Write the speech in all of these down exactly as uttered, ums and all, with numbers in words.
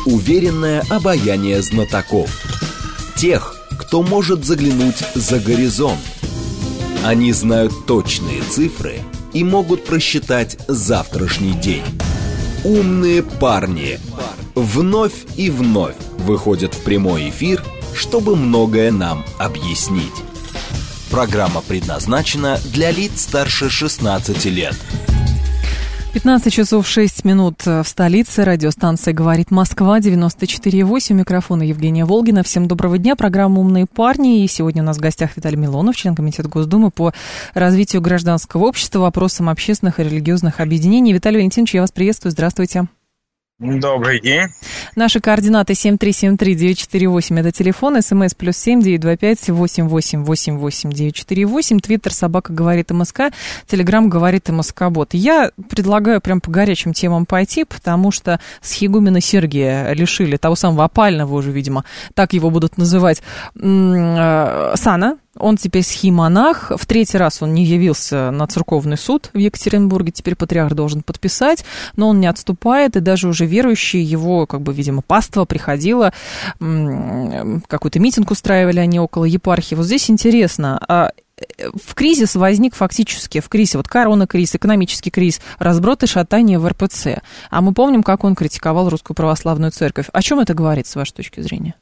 уверенное обаяние знатоков. Тех, кто может заглянуть за горизонт. Они знают точные цифры и могут просчитать завтрашний день. Умные парни вновь и вновь выходят в прямой эфир, чтобы многое нам объяснить. Программа предназначена для лиц старше шестнадцати лет. пятнадцать часов шесть минут в столице. Радиостанция «Говорит Москва», девяносто четыре и восемь. Микрофона Евгения Волгина. Всем доброго дня. Программа «Умные парни». И сегодня у нас в гостях Виталий Милонов, член Комитета Госдумы по развитию гражданского общества, вопросам общественных и религиозных объединений. Виталий Валентинович, я вас приветствую. Здравствуйте. Добрый день. Наши координаты семь три семь три девять четыре восемь, это телефон, смс плюс семь девять два пять восемь восемь восемь восемь девять четыре восемь, твиттер собака говорит МСК, телеграм говорит МСК-бот. Я предлагаю прям по горячим темам пойти, потому что схигумена Сергия лишили того самого опального уже, видимо, так его будут называть, сана. Он теперь схимонах. В третий раз он не явился на церковный суд в Екатеринбурге. Теперь патриарх должен подписать, но он не отступает. И даже уже верующие, его, как бы, видимо, паства приходила, какой-то митинг устраивали они около епархии. Вот здесь интересно, в кризис возник фактически, в кризисе, вот корона-кризис, экономический кризис, разброд и шатание в эр пэ цэ. А мы помним, как он критиковал Русскую Православную Церковь. О чем это говорит, с вашей точки зрения?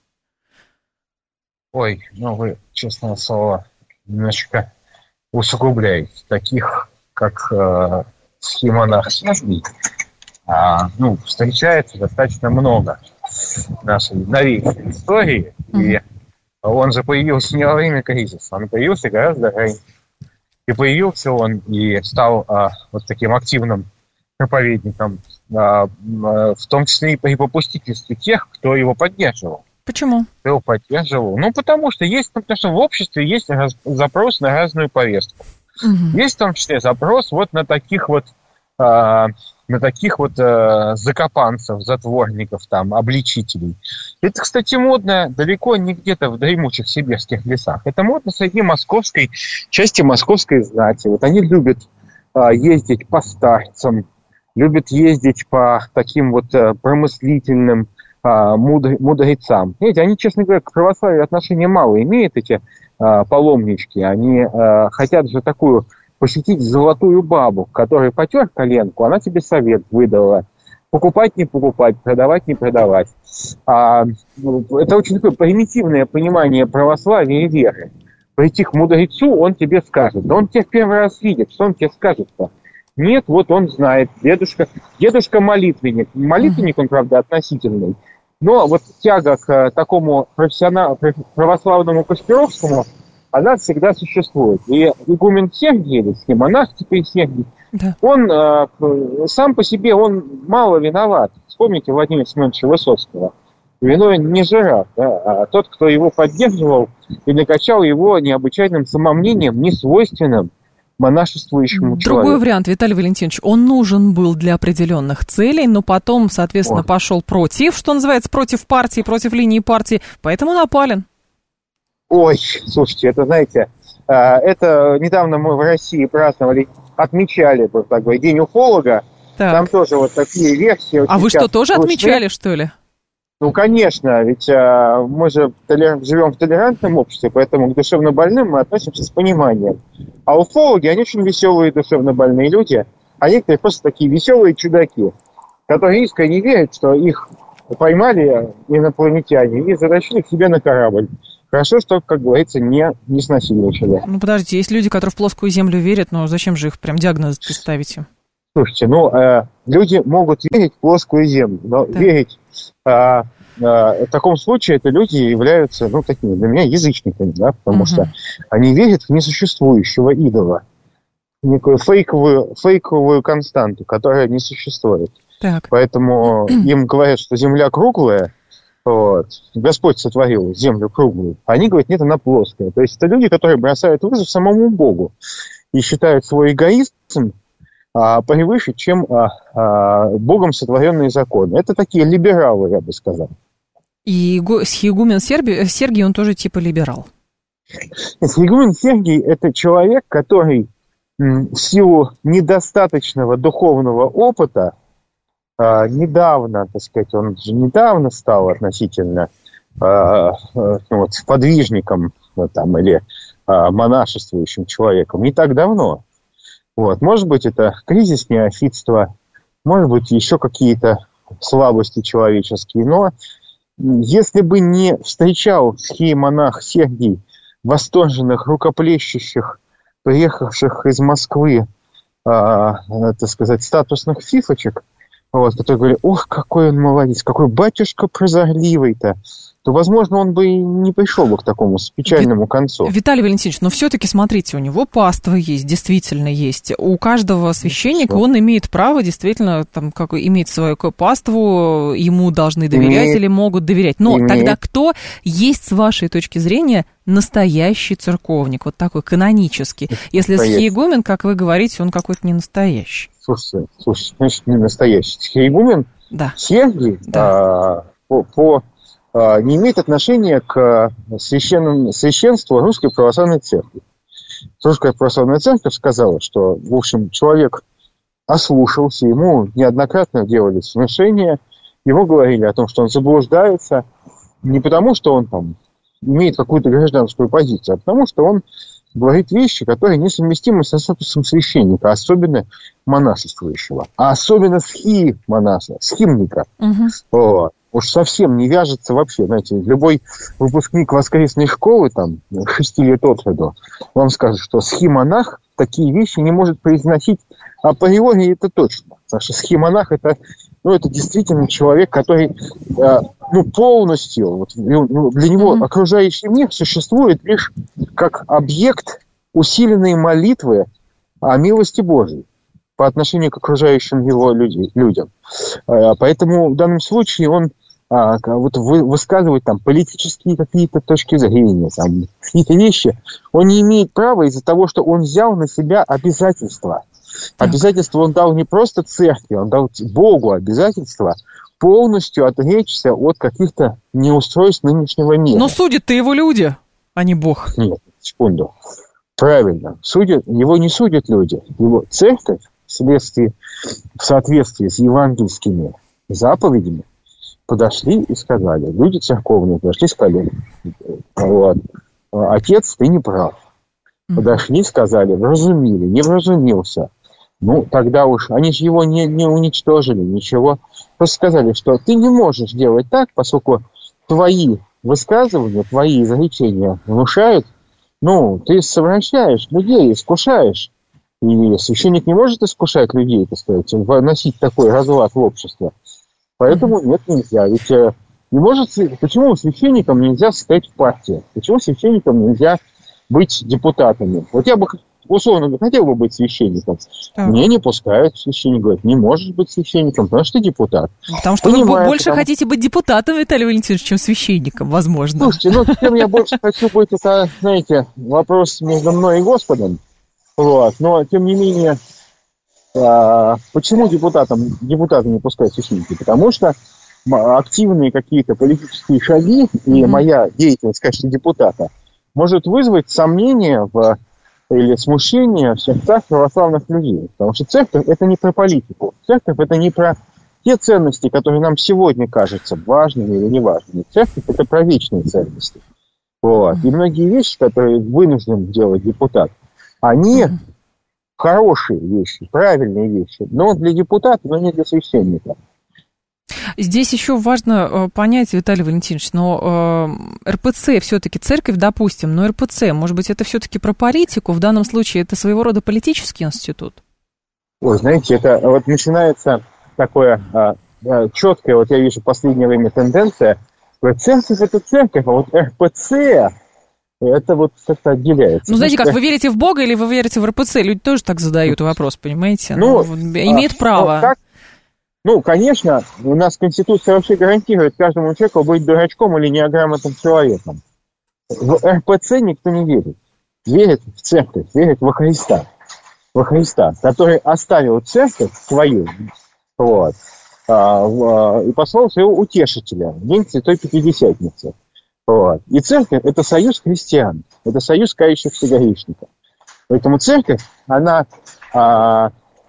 Ой, ну вы, честное слово, немножечко усугубляете. Таких, как э, схимонах Сергий, а, ну, встречается достаточно много в нашей новейшей истории. Mm-hmm. И он же появился не во время кризиса, он появился гораздо раньше. И появился он и стал а, вот таким активным проповедником, а, в том числе и при попустительстве тех, кто его поддерживал. Почему? Кто его поддерживал? Ну, потому что есть, потому что в обществе есть раз, запрос на разную повестку. Угу. Есть в том числе запрос вот на таких вот, э, на таких вот э, закопанцев, затворников, там, обличителей. Это, кстати, модно далеко не где-то в дремучих сибирских лесах. Это модно среди московской, части московской знати. Вот они любят э, ездить по старцам, любят ездить по таким вот э, промыслительным мудрецам. Знаете, они, честно говоря, к православию отношения мало имеют, эти а, паломнички. Они а, хотят же такую посетить золотую бабу, которая потер коленку, она тебе совет выдала. Покупать, не покупать, продавать, не продавать. А, это очень такое примитивное понимание православия и веры. Прийти к мудрецу, он тебе скажет. Да он тебя первый раз видит, что он тебе скажет-то? Нет, вот он знает. Дедушка, дедушка молитвенник. Молитвенник, он, правда, относительный. Но вот тяга к такому профессиональному, православному Кашпировскому, она всегда существует. И игумен Сергий, или схимонах теперь Сергий, да. он э, сам по себе, он мало виноват. Вспомните Владимира Семеновича Высоцкого. Виной не жираф, да, а тот, кто его поддерживал и накачал его необычайным самомнением, несвойственным монашествующему человеку. Другой вариант, Виталий Валентинович, он нужен был для определенных целей, но потом, соответственно, О. пошел против, что называется, против партии, против линии партии, поэтому напален. Ой, слушайте, это, знаете, это недавно мы в России праздновали, отмечали, так говоря, День уфолога, так. Там тоже вот такие версии. А вы что, тоже слушали? Отмечали, что ли? Ну, конечно, ведь а, мы же толер... живем в толерантном обществе, поэтому к душевно больным мы относимся с пониманием. А уфологи, они очень веселые душевно больные люди, а некоторые просто такие веселые чудаки, которые искренне верят, что их поймали инопланетяне и затащили к себе на корабль. Хорошо, что, как говорится, не, не снасильничали. Ну, подождите, есть люди, которые в плоскую землю верят, но зачем же их прям диагноз ставите? Слушайте, ну, э, люди могут верить в плоскую землю, но да. верить э, э, в таком случае это люди являются, ну, такими для меня язычниками, да, потому угу. что они верят в несуществующего идола, некую фейковую, фейковую константу, которая не существует. Так. Поэтому им говорят, что земля круглая, вот, Господь сотворил землю круглую, а они говорят, нет, она плоская. То есть это люди, которые бросают вызов самому Богу и считают свой эгоизм а, превыше, чем а, а, Богом сотворенные законы. Это такие либералы, я бы сказал. И схиегумен Сергий, он тоже типа либерал? Схиегумен Сергий – это человек, который м, в силу недостаточного духовного опыта а, недавно, так сказать, он же недавно стал относительно а, а, вот, подвижником ну, там, или а, монашествующим человеком. Не так давно. Вот. Может быть, это кризис неофитства, может быть, еще какие-то слабости человеческие. Но если бы не встречал схиемонах Сергий восторженных, рукоплещущих, приехавших из Москвы, а, так сказать, статусных фифочек, вот, которые говорили, ох, какой он молодец, какой батюшка прозорливый-то, то, возможно, он бы и не пришел бы к такому печальному концу. Виталий Валентинович, но все-таки, смотрите, у него паства есть, действительно есть. У каждого священника Что? Он имеет право, действительно, там, как, иметь свою паству, ему должны доверять имеет. Или могут доверять. Но имеет. Тогда кто есть, с вашей точки зрения, настоящий церковник, вот такой канонический? Если схиегумен, как вы говорите, он какой-то не настоящий. Слушайте, слушайте, значит, не настоящий. Схиегумен да. Сергий да. а, по... по не имеет отношения к священному, священству Русской Православной Церкви. Русская Православная Церковь сказала, что, в общем, человек ослушался, ему неоднократно делали внушения, ему говорили о том, что он заблуждается, не потому, что он там имеет какую-то гражданскую позицию, а потому, что он говорит вещи, которые несовместимы со статусом священника, особенно монашествующего, а особенно схи-монаха, схимника. Угу. Вот. Уж совсем не вяжется вообще, знаете, любой выпускник воскресной школы, там, шести лет от роду, вам скажет, что схимонах такие вещи не может произносить априори, это точно. Потому что схимонах это, ну, это действительно человек, который э, ну, полностью, вот, ну, для него mm-hmm. окружающий мир существует лишь как объект усиленной молитвы о милости Божией по отношению к окружающим его люди, людям. Поэтому в данном случае он а, вот высказывает там политические какие-то точки зрения, там, какие-то вещи. Он не имеет права из-за того, что он взял на себя обязательства. Обязательства он дал не просто церкви, он дал Богу обязательства полностью отречься от каких-то неустройств нынешнего мира. Но судят-то его люди, а не Бог. Нет, секунду. Правильно. Судят, его не судят люди. Его церковь вследствие, в соответствии с евангельскими заповедями подошли и сказали, люди церковные подошли и сказали, вот, отец, ты не прав. Подошли, сказали, вразумили, не вразумился. Ну, тогда уж, они же его не, не уничтожили, ничего. Просто сказали, что ты не можешь делать так, поскольку твои высказывания, твои изречения внушают, ну, ты совращаешь людей, искушаешь. И священник не может искушать людей, так сказать, вносить такой разлад в общество. Поэтому нет, нельзя. Ведь не может, почему священникам нельзя состоять в партии? Почему священникам нельзя быть депутатами? Вот я бы, условно, хотел бы быть священником. Так. Мне не пускают. Священник говорит, не можешь быть священником, потому что ты депутат. Потому что Понимаю, вы больше потому... хотите быть депутатом, Виталий Валентинович, чем священником, возможно. Слушайте, ну, чем я больше хочу быть, это, знаете, вопрос между мной и Господом. Вот. Но, тем не менее, а, почему депутатам, депутаты не пускают священники? Потому что активные какие-то политические шаги и mm-hmm. моя деятельность в качестве депутата может вызвать сомнения в, или смущение в сердцах православных людей. Потому что церковь – это не про политику. Церковь – это не про те ценности, которые нам сегодня кажутся важными или неважными. Церковь – это про вечные ценности. Вот. И многие вещи, которые вынужден делать депутат, они mm-hmm. хорошие вещи, правильные вещи, но для депутата, но не для священника. Здесь еще важно понять, Виталий Валентинович, но э, эр пэ цэ все-таки церковь, допустим, но эр пэ цэ, может быть, это все-таки про политику, в данном случае это своего рода политический институт? Ой, знаете, это вот начинается такое а, а, четкое, вот я вижу в последнее время тенденция, церковь это церковь, а вот эр пэ цэ это вот как-то отделяется. Ну, знаете, как, вы верите в Бога или вы верите в эр пэ цэ? Люди тоже так задают вопрос, понимаете? Ну, ну имеет а, право. Ну, как? Ну, конечно, у нас Конституция вообще гарантирует каждому человеку быть дурачком или неграмотным человеком. В эр пэ цэ никто не верит. Верит в церковь, верит во Христа. Во Христа, который оставил церковь свою, вот, а, а, и послал своего утешителя в день Святой Пятидесятницы. Вот. И церковь – это союз христиан, это союз кающихся грешников. Поэтому церковь, она а,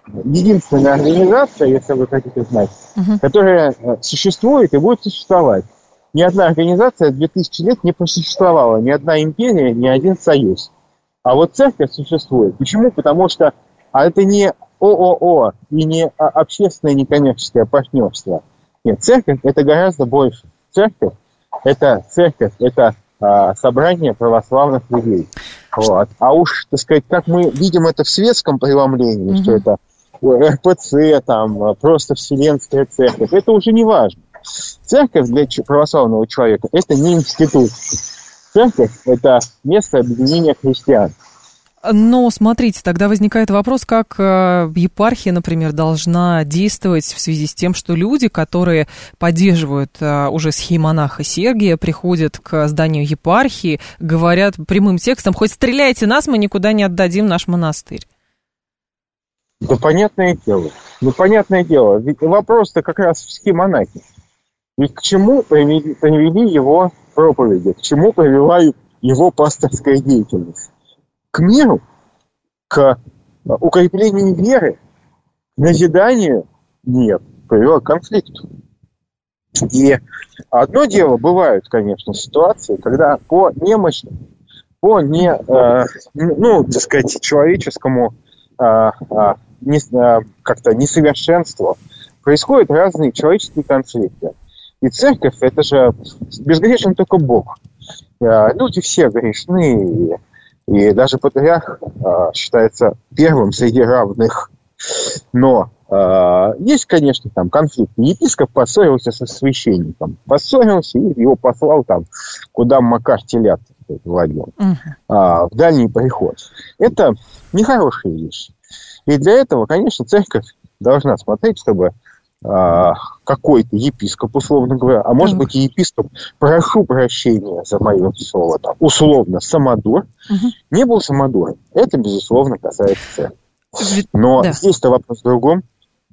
единственная организация, если вы хотите знать, uh-huh. которая существует и будет существовать. Ни одна организация две тысячи лет не просуществовала, ни одна империя, ни один союз. А вот церковь существует. Почему? Потому что а это не ООО и не общественное некоммерческое партнерство. Нет, церковь – это гораздо больше. Церковь – это церковь, это а, собрание православных людей. Вот. А уж, так сказать, как мы видим это в светском преломлении, mm-hmm. что это эр пэ цэ, там, просто Вселенская церковь, это уже не важно. Церковь для православного человека – это не институт. Церковь – это место объединения христиан. Но, смотрите, тогда возникает вопрос, как епархия, например, должна действовать в связи с тем, что люди, которые поддерживают уже схимонаха Сергия, приходят к зданию епархии, говорят прямым текстом: хоть стреляйте нас, мы никуда не отдадим наш монастырь. Да понятное дело. Ну, понятное дело. Ведь вопрос-то как раз в схимонахе. Ведь к чему привели, привели его проповеди, к чему привела его пасторская деятельность? К миру, к укреплению веры, к назиданию? Нет, привела к конфликту. И одно дело, бывают, конечно, ситуации, когда по немощи, по не, э, ну, так сказать, человеческому э, э, не, э, как-то несовершенству происходят разные человеческие конфликты. И церковь – это же безгрешен только Бог. Э, люди все грешны, и, и даже патриарх э, считается первым среди равных. Но э, есть, конечно, там конфликт. Епископ поссорился со священником. Поссорился и его послал там, куда Макар телят владел. Uh-huh. А, в дальний приход. Это нехорошая вещь. И для этого, конечно, церковь должна смотреть, чтобы а, какой-то епископ, условно говоря, а может uh-huh. быть и епископ, прошу прощения за мое слово, там, условно, самодур, uh-huh. не был самодуром. Это, безусловно, касается церкви. Но да. здесь-то вопрос в другом.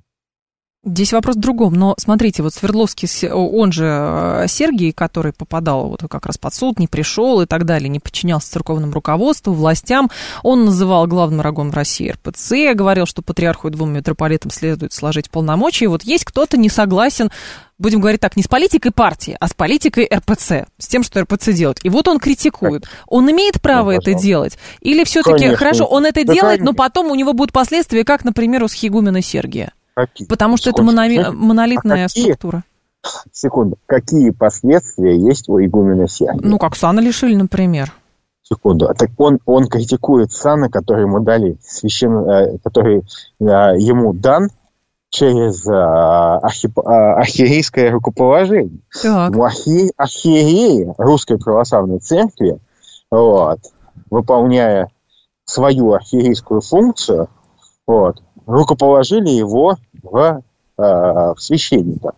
Здесь вопрос в другом, но смотрите, вот Свердловский, он же Сергий, который попадал вот как раз под суд, не пришел и так далее, не подчинялся церковному руководству, властям, он называл главным врагом в России эр пэ цэ, говорил, что патриарху и двум митрополитам следует сложить полномочия, и вот есть кто-то не согласен, будем говорить так, не с политикой партии, а с политикой эр пэ цэ, с тем, что эр пэ цэ делает. И вот он критикует. Он имеет право ну, это делать? Или все-таки, конечно. Хорошо, он это да, делает, конечно. Но потом у него будут последствия, как, например, у схигумена Сергия? Какие? Потому что Секунду. это моно... монолитная а какие? структура. Секунду. Какие последствия есть у игумена Сергия? Ну, как сана лишили, например. Секунду. Так он, он критикует сана, который ему дали, священ... который ему дан через архи... архиерейское рукоположение. Так. У архи... архиереи Русской Православной Церкви, вот, выполняя свою архиерейскую функцию, вот, рукоположили его в, э, в священника.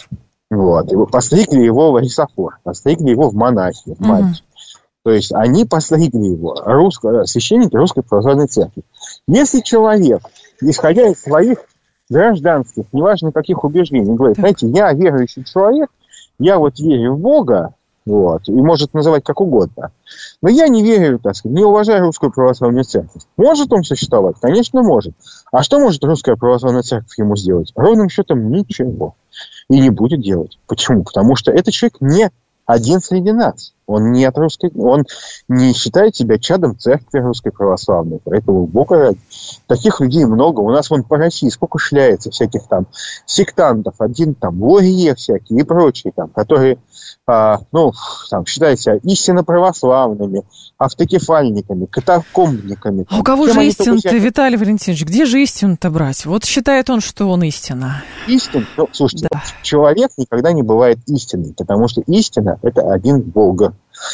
Вот. И постригли его в рисофор, постригли его в монахи, в мальчик. Mm-hmm. То есть они постригли его, русско, священники Русской Православной Церкви. Если человек, исходя из своих гражданских, неважно каких убеждений, говорит, так. знаете, я верующий человек, я вот верю в Бога, вот, и может называть как угодно. Но я не верю, так сказать, не уважаю Русскую Православную Церковь. Может он существовать? Конечно, может. А что может Русская Православная Церковь ему сделать? Ровным счетом ничего. И не будет делать. Почему? Потому что этот человек не один среди нас. Он не от русской, он не считает себя чадом церкви Русской Православной. Поэтому Бога ради. Таких людей много. У нас вон по России сколько шляется всяких там сектантов, один там логие всякие и прочие там, которые а, ну, там, считают себя истинно православными, автокефальниками, катакомбниками. А у кого же истина-то, Виталий Валентинович? Где же истину-то брать? Вот считает он, что он истина. Истина? Ну, слушайте, да. Человек никогда не бывает истинным, потому что истина – это один Бога.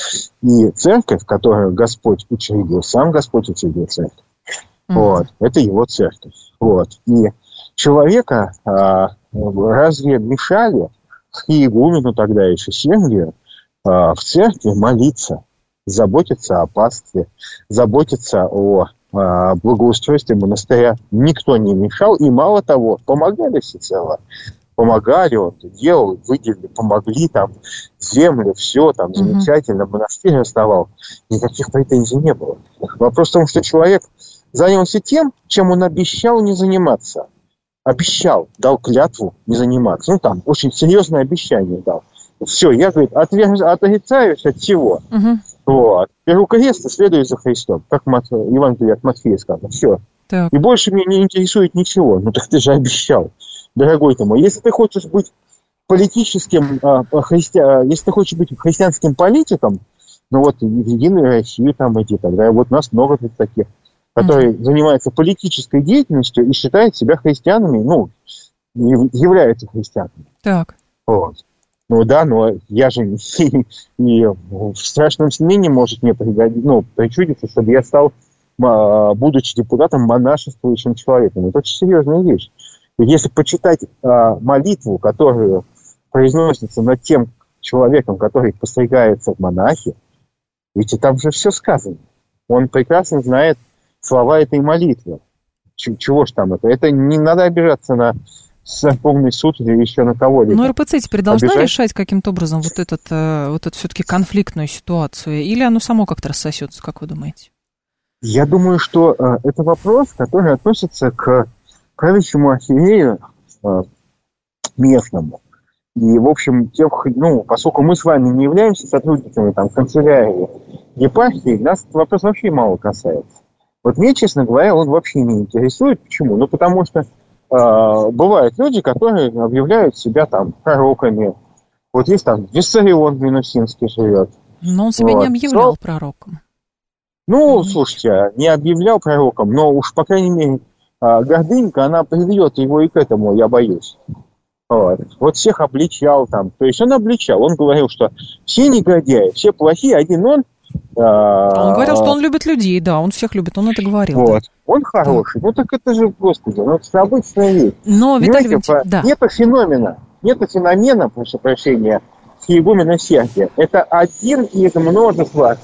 И церковь, которую Господь учредил, сам Господь учредил церковь, mm-hmm. вот, это его церковь. Вот. И человека а, разве мешали схиегумену тогда еще Сергию а, в церкви молиться, заботиться о пастве, заботиться о а, благоустройстве монастыря? Никто не мешал, и мало того, помогали всецело. Помогали, он делал, выделили, помогли, там, землю, все, там, замечательно, uh-huh. монастырь основал. Никаких претензий не было. Вопрос в том, что человек занялся тем, чем он обещал не заниматься. Обещал, дал клятву не заниматься. Ну, там, очень серьезное обещание дал. Все, я, говорит, отверг... отрицаюсь от всего. Угу. Вот. Беру крест и следую за Христом. Как Мат... Евангелие от Матфея сказано. Все. Так. И больше меня не интересует ничего. Ну, так ты же обещал, дорогой ты мой. Если ты хочешь быть политическим, а, христи... если ты хочешь быть христианским политиком, ну, вот, в Единую Россию там иди, тогда вот нас много тут таких, которые mm-hmm. занимаются политической деятельностью и считают себя христианами, ну, являются христианами. Так. Вот. Ну да, но я же и, и в страшном сне не может мне пригодиться, ну, причудиться, чтобы я стал, будучи депутатом, монашествующим человеком. Это очень серьезная вещь. Если почитать а, молитву, которую произносится над тем человеком, который постригается в монахи, ведь там же все сказано. Он прекрасно знает слова этой молитвы. Ч- чего ж там это? Это не надо обижаться на церковный суд или еще на кого-либо. Но РПЦ теперь должна Обижать? решать каким-то образом вот, этот, вот эту все-таки конфликтную ситуацию? Или оно само как-то рассосется, как вы думаете? Я думаю, что э, это вопрос, который относится к правящему архиерею э, местному. И, в общем, тех, ну, поскольку мы с вами не являемся сотрудниками там, канцелярии, епархии, нас этот вопрос вообще мало касается. Вот мне, честно говоря, он вообще не интересует. Почему? Ну, потому что э, бывают люди, которые объявляют себя там пророками. Вот есть там Виссарион в Минусинске живет. Но он себя вот. не объявлял но, пророком. Ну, Конечно. слушайте, не объявлял пророком, но уж, по крайней мере, гордынька, она приведет его и к этому, я боюсь. Вот. вот всех обличал там. То есть он обличал, он говорил, что все негодяи, все плохие, один он... Он говорил, что он любит людей, да, он всех любит, он это говорил. Вот. Да. Он хороший. Ну так это же, господи, ну это обычная вещь. Но, Виталий Валентинович, да. Нету феномена, нету феномена, прошу прощения, Сиегумена Сергия. Это один из множества,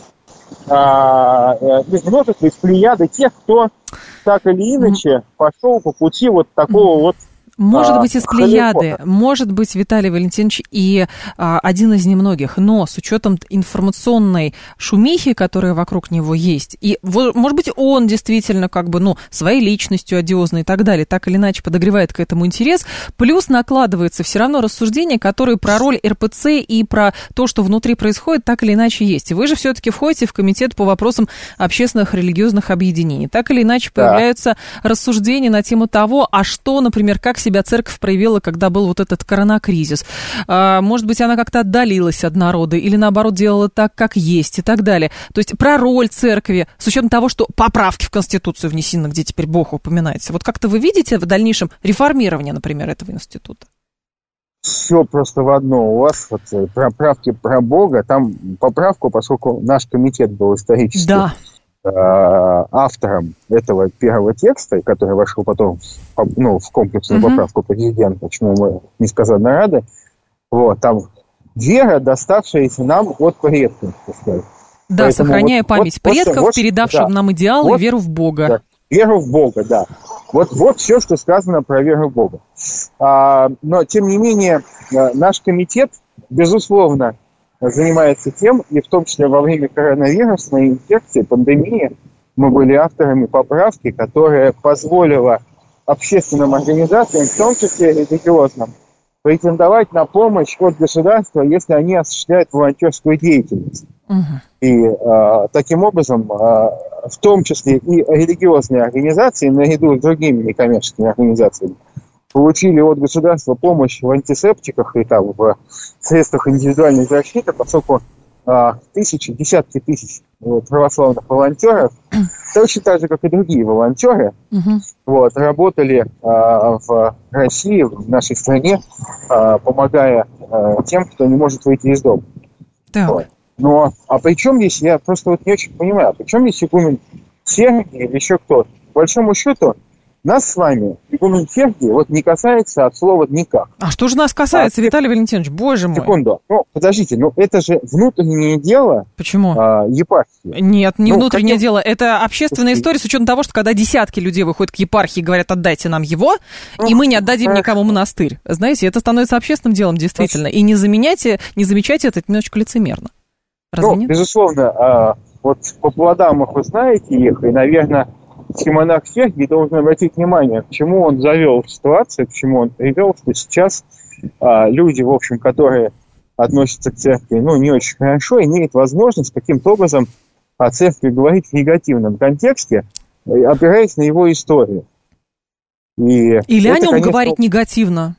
а, из множества, из плеяды тех, кто так или иначе пошел по пути вот такого вот. Может быть, из плеяды, может быть, Виталий Валентинович, и а, один из немногих, но с учетом информационной шумихи, которая вокруг него есть, и, может быть, он действительно как бы, ну, своей личностью одиозной и так далее, так или иначе подогревает к этому интерес, плюс накладывается все равно рассуждение, которое про роль РПЦ и про то, что внутри происходит, так или иначе есть. И вы же все-таки входите в комитет по вопросам общественных религиозных объединений. Так или иначе появляются да. рассуждения на тему того, а что, например, как себя церковь проявила, когда был вот этот коронакризис. А, может быть, она как-то отдалилась от народа или, наоборот, делала так, как есть и так далее. То есть про роль церкви, с учетом того, что поправки в Конституцию внесены, где теперь Бог упоминается. Вот как-то вы видите в дальнейшем реформирование, например, этого института? Все просто в одно. У вас вот поправки про Бога, там поправку, поскольку наш комитет был исторически... Да. автором этого первого текста, который вошел потом ну, в комплексную uh-huh. поправку президента, чему мы несказанно рады, вот, там вера, доставшаяся нам от предков, так сказать. Да, Поэтому сохраняя вот, память вот, предков, вот, передавших да, нам идеалы вот, и веру в Бога. Да, веру в Бога, да. Вот, вот все, что сказано про веру в Бога. А, но, тем не менее, наш комитет, безусловно, занимается тем, и в том числе во время коронавирусной инфекции, пандемии, мы были авторами поправки, которая позволила общественным организациям, в том числе религиозным, претендовать на помощь от государства, если они осуществляют волонтерскую деятельность. Uh-huh. И э, таким образом, э, в том числе и религиозные организации, наряду с другими некоммерческими организациями, получили от государства помощь в антисептиках и там в средствах индивидуальной защиты, поскольку а, тысячи, десятки тысяч вот, православных волонтеров, точно так же, как и другие волонтеры, uh-huh. вот, работали а, в России, в нашей стране, а, помогая а, тем, кто не может выйти из дома. Вот. Но, а при чем здесь, я просто вот не очень понимаю, а при чем здесь игумен Сергий или еще кто? По большому счету, нас с вами, игумен Сергий, вот не касается от слова «никак». А что же нас касается, а, Виталий Валентинович, боже мой? Секунду, ну, подождите, ну, это же внутреннее дело. Почему? А, епархии. Нет, не ну, внутреннее каким... дело, это общественная история с учетом того, что когда десятки людей выходят к епархии и говорят, отдайте нам его, ну, и мы не отдадим хорошо. никому монастырь. Знаете, это становится общественным делом, действительно. И не заменяйте, не замечайте это, это немножечко лицемерно. Разве ну, нет? Безусловно, а, вот по плодам их вы знаете их, и, наверное, монах Сергий должен обратить внимание, к чему он завел ситуацию, к чему он привел, что сейчас а, люди, в общем, которые относятся к церкви, ну, не очень хорошо, имеют возможность каким-то образом о церкви говорить в негативном контексте, опираясь на его историю. И Или это, о нем конечно, говорить негативно.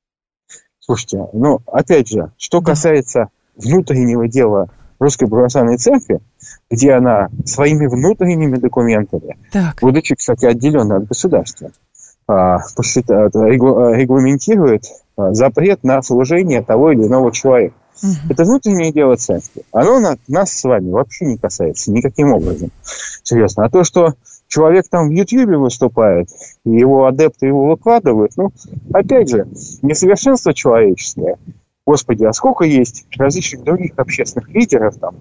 Слушайте, ну, опять же, что Да. касается внутреннего дела Русской Православной Церкви, где она своими внутренними документами, Так. будучи, кстати, отделенной от государства, посчитает, регламентирует запрет на служение того или иного человека. Угу. Это внутреннее дело церкви. Оно на, нас с вами вообще не касается никаким образом. Серьезно. А то, что человек там в Ютьюбе выступает, и его адепты его выкладывают, ну, опять же, несовершенство человеческое. Господи, а сколько есть различных других общественных лидеров там,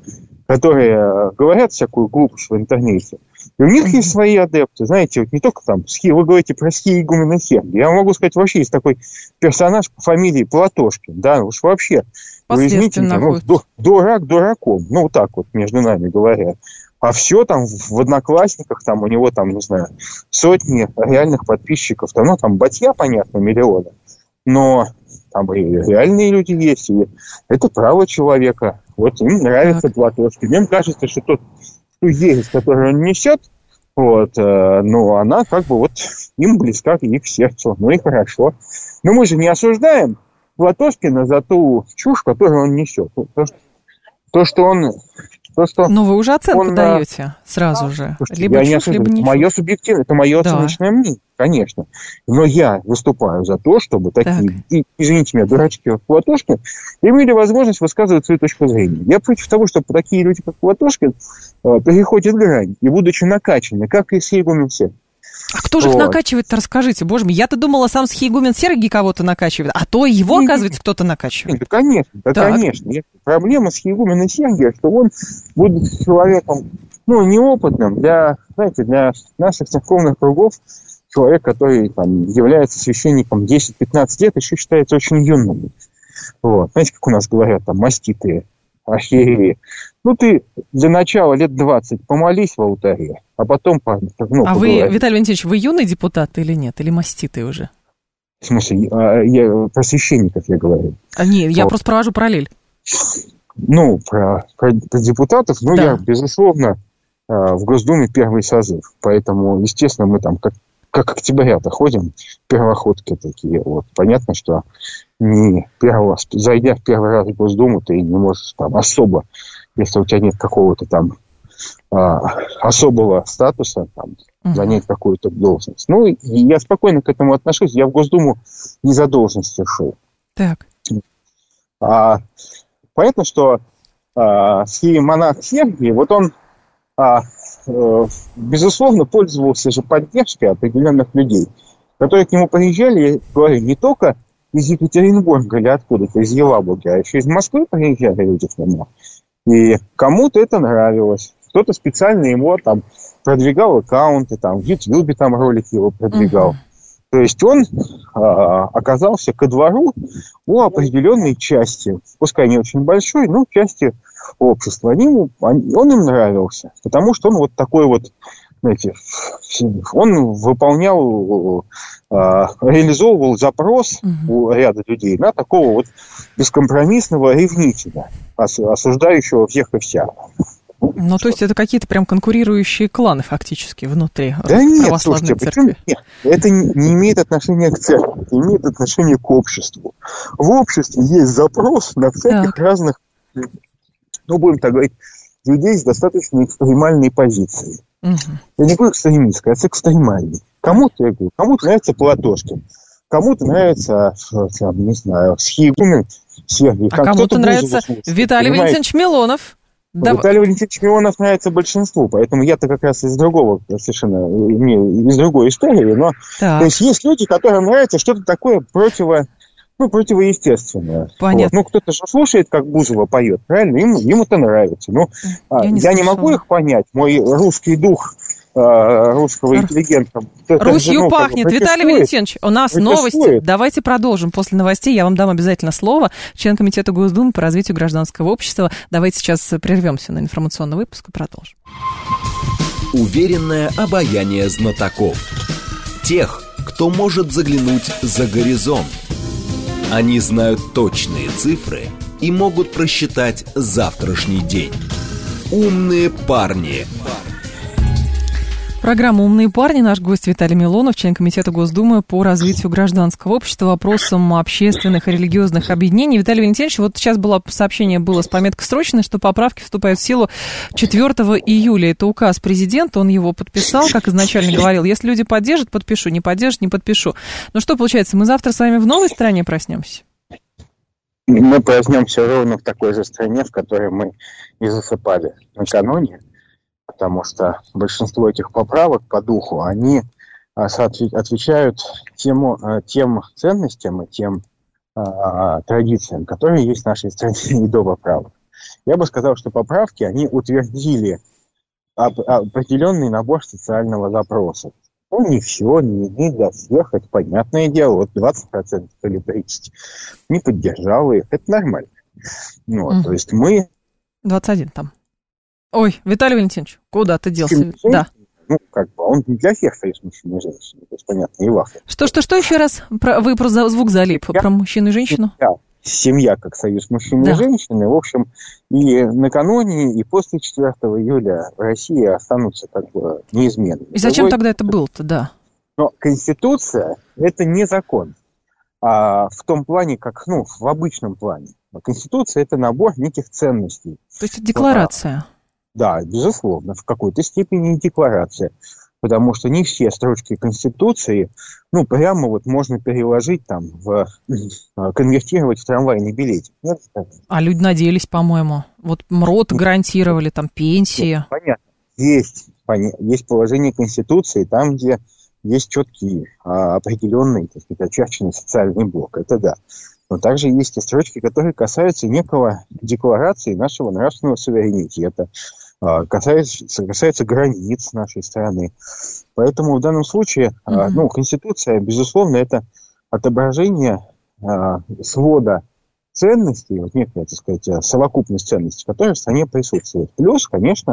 которые говорят всякую глупость в интернете. И у них mm-hmm. есть свои адепты, знаете, вот не только там, вы говорите про схиегумена Сергия. Я могу сказать, вообще есть такой персонаж по фамилии Платошкин, да, уж вообще, вы извините меня, ну, дурак дураком, ну, вот так вот между нами говоря. А все там в Одноклассниках, там у него там, не знаю, сотни реальных подписчиков, там, ну, там батья, понятно, миллионы, но там и реальные люди есть, и это право человека. Вот им нравится Платошкин. Им кажется, что тот, ту ересь, которую он несет, вот, э, ну, она как бы вот им близка и к сердцу. Ну и хорошо. Но мы же не осуждаем Платошкина за ту чушь, которую он несет. То, что, то, что он... То, что Но вы уже оценку он, даете сразу же. Слушайте, либо я чушь, не либо не мое субъективное, это мое да. оценочное мнение, конечно. Но я выступаю за то, чтобы такие, и, извините меня, дурачки, как Платошкин, имели возможность высказывать свою точку зрения. Я против того, чтобы такие люди, как Платошкин, переходят грань и, будучи накачаны, как и схиегумен Сергий. А кто же вот. их накачивает-то, расскажите, боже мой. Я-то думала, сам схиегумен Сергий кого-то накачивает, а то его, оказывается, кто-то накачивает. Да, конечно, да, конечно. Проблема схиегумена Сергия, что он, будучи человеком, ну, неопытным для, знаете, для наших церковных кругов, человек, который там является священником десять-пятнадцать лет, еще считается очень юным. Вот. Знаете, как у нас говорят, там, маститые архиереи. Ну, ты для начала лет двадцать помолись в алтаре, а потом... Ну, а вы, Виталий Валентинович, вы юный депутат или нет? Или маститый уже? В смысле, я, про священников я говорю. А, не, я вот. просто провожу параллель. Ну, про, про, про депутатов, ну, да. я, безусловно, в Госдуме первый созыв. Поэтому, естественно, мы там как, как октябрята ходим, первоходки такие. Вот. Понятно, что не первого, зайдя в первый раз в Госдуму, ты не можешь там особо, если у тебя нет какого-то там а, особого статуса, там, uh-huh. занять какую-то должность. Ну, и я спокойно к этому отношусь. Я в Госдуму не за должностью шел. Так. А, понятно, что а, схиемонах Сергий, вот он, а, а, безусловно, пользовался же поддержкой определенных людей, которые к нему приезжали, я говорю, не только из Екатеринбурга или откуда-то, из Елабуги, а еще из Москвы приезжали люди к нему. И кому-то это нравилось. Кто-то специально ему там продвигал аккаунты, там, в Ютьюбе там ролики его продвигал. Uh-huh. То есть он а, оказался ко двору у определенной части, пускай не очень большой, но части общества. Они ему, он им нравился, потому что он вот такой вот, знаете, он выполнял, а, реализовывал запрос uh-huh. у ряда людей на такого вот бескомпромиссного ревнителя, осуждающего всех и вся. Ну, то есть это какие-то прям конкурирующие кланы фактически внутри да нет, православной слушайте, церкви? Нет, это не имеет отношения к церкви, это имеет отношение к обществу. В обществе есть запрос на всяких так. разных, ну, будем так говорить, людей с достаточно экстремальной позицией. Угу. Я не говорю экстремистской, а с экстремальной. Кому-то, я говорю, кому-то нравится Платошкин, кому-то нравится, там, не знаю, схиегумен Сергий. А кому-то нравится Виталий Валентинович Милонов. Да. Виталий Валентинович Милонов нравится большинству, поэтому я-то как раз из другого совершенно, из другой истории, но то есть есть люди, которым нравится что-то такое противо, ну, противоестественное. Понятно. Вот. Ну, кто-то же слушает, как Бузова поет, правильно? Им, им это нравится. Ну, я, не, я не могу их понять. Мой русский дух русского интеллигента. Русью ну, пахнет. Как бы, Виталий Валентинович, у нас протестует. Новости. Давайте продолжим. После новостей я вам дам обязательно слово. Член комитета Госдумы по развитию гражданского общества. Давайте сейчас прервемся на информационный выпуск и продолжим. Уверенное обаяние знатоков. Тех, кто может заглянуть за горизонт. Они знают точные цифры и могут просчитать завтрашний день. Умные парни. Программа «Умные парни». Наш гость Виталий Милонов, член Комитета Госдумы по развитию гражданского общества, вопросам общественных и религиозных объединений. Виталий Валентинович, вот сейчас было сообщение было с пометкой срочной, что поправки вступают в силу четвёртого июля. Это указ президента, он его подписал, как изначально говорил. Если люди поддержат, подпишу, не поддержат, не подпишу. Ну что получается, мы завтра с вами в новой стране проснемся? Мы проснемся ровно в такой же стране, в которой мы и засыпали накануне. Потому что большинство этих поправок по духу, они отвечают тем, тем ценностям и тем а, традициям, которые есть в нашей стране и до поправок. Я бы сказал, что поправки, они утвердили определенный набор социального запроса. Ну, не все, не, не для всех, это понятное дело. Вот двадцать процентов или тридцать процентов не поддержало их, это нормально. Ну, mm. То есть мы... двадцать один там. Ой, Виталий Валентинович, куда ты делся? Да. Ну, как бы, он не для всех союз мужчин и женщин, то есть, понятно, и вафля. Что-что-что еще раз? Про, вы про звук залип, семья, про мужчину и женщину? Семья, семья как союз мужчин да. и женщин, в общем, и накануне, и после четвёртого июля в России останутся как бы неизменными. И зачем Другой... тогда это было-то, да? Но Конституция – это не закон, а в том плане, как, ну, в обычном плане. Конституция – это набор неких ценностей. То есть это декларация? Да, безусловно, в какой-то степени декларация, потому что не все строчки Конституции, ну, прямо вот можно переложить там, в, конвертировать в трамвайный билетик. Нет? А люди надеялись, по-моему, вот МРОТ гарантировали, там, пенсии. Нет, понятно, есть, есть положение Конституции, там, где есть четкий, определенный, так сказать, очерченный социальный блок, это да. Но также есть и строчки, которые касаются некого декларации нашего нравственного суверенитета, касаются, касаются границ нашей страны. Поэтому в данном случае, mm-hmm. ну, Конституция, безусловно, это отображение а, свода ценностей, вот некая, так сказать, совокупность ценностей, которые в стране присутствуют. Плюс, конечно,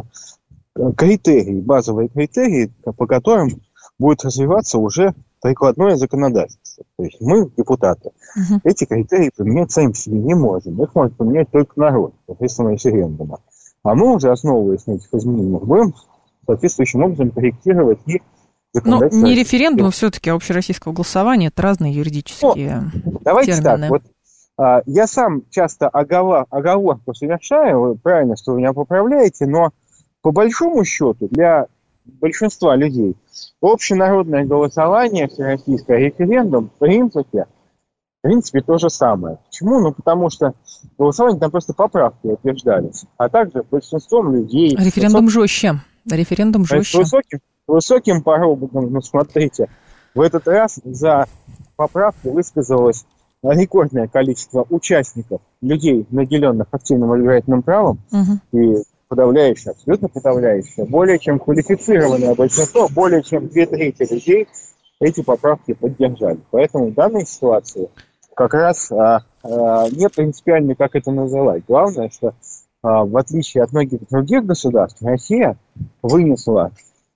критерии, базовые критерии, по которым будет развиваться уже прикладное законодательство. То есть мы, депутаты, uh-huh. эти критерии поменять сами по себе не можем. Их может поменять только народ, соответственно, референдума. А мы уже, основываясь на этих изменениях, будем соответствующим образом корректировать и законодательство. Ну, не референдума все-таки, а общероссийского голосования, это разные юридические ну, давайте термины. Так, вот а, я сам часто оговор, оговорку совершаю, вы правильно, что вы меня поправляете, но по большому счету для большинства людей общенародное голосование, всероссийское референдум, в принципе, в принципе, то же самое. Почему? Ну, потому что голосование там просто поправки утверждались, а также большинством людей... Референдум высок... жестче. Да, референдум жестче. Высоким, высоким порогом, ну, смотрите, в этот раз за поправку высказалось рекордное количество участников, людей, наделенных активным избирательным правом, угу. и подавляющее, абсолютно подавляющее, более чем квалифицированное большинство, более чем две трети людей эти поправки поддержали. Поэтому в данной ситуации как раз а, а, не принципиально, как это называть. Главное, что а, в отличие от многих других государств, Россия вынесла...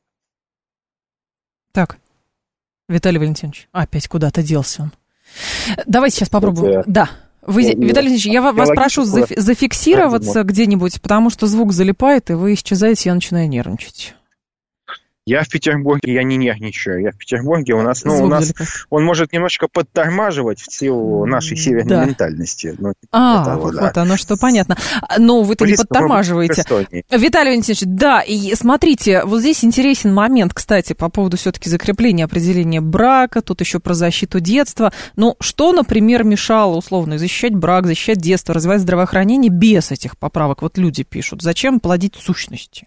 Так, Виталий Валентинович, опять куда-то делся он. Давайте сейчас попробуем. Это... Да. Вы, я, Виталий Валентинович, я, я вас прошу зафи- зафиксироваться где-нибудь, потому что звук залипает, и вы исчезаете, я начинаю нервничать. Я в Петербурге, я не нервничаю. Я в Петербурге, у нас, ну, звук у нас, залипает. Он может немножко подтормаживать в силу нашей северной да. ментальности. Ну, а, того, вот, да. вот оно что, понятно. Но вы-то Близко, не подтормаживаете. Виталий Валентинович, да, и смотрите, вот здесь интересен момент, кстати, по поводу все-таки закрепления определения брака, тут еще про защиту детства. Ну, что, например, мешало условно защищать брак, защищать детство, развивать здравоохранение без этих поправок? Вот люди пишут, зачем плодить сущности?